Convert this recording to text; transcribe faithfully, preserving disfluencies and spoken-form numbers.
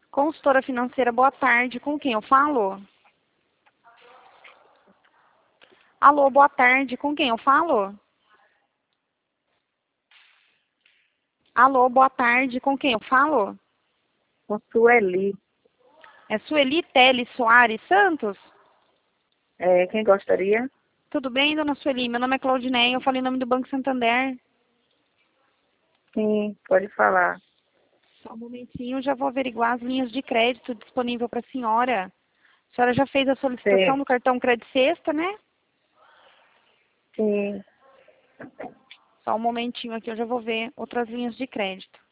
Consultora financeira, boa tarde. Com quem eu falo? Alô, boa tarde. Com quem eu falo? Alô, boa tarde. Com quem eu falo? Com Sueli. É Sueli Teles Soares Santos? É, quem gostaria? Tudo bem, dona Sueli? Meu nome é Claudineia, eu falei em nome do Banco Santander. Sim, pode falar. Só um momentinho, já vou averiguar as linhas de crédito disponível para a senhora. A senhora já fez a solicitação Sim. do cartão Crédito Sexta, né? Sim. Só um momentinho aqui, eu já vou ver outras linhas de crédito.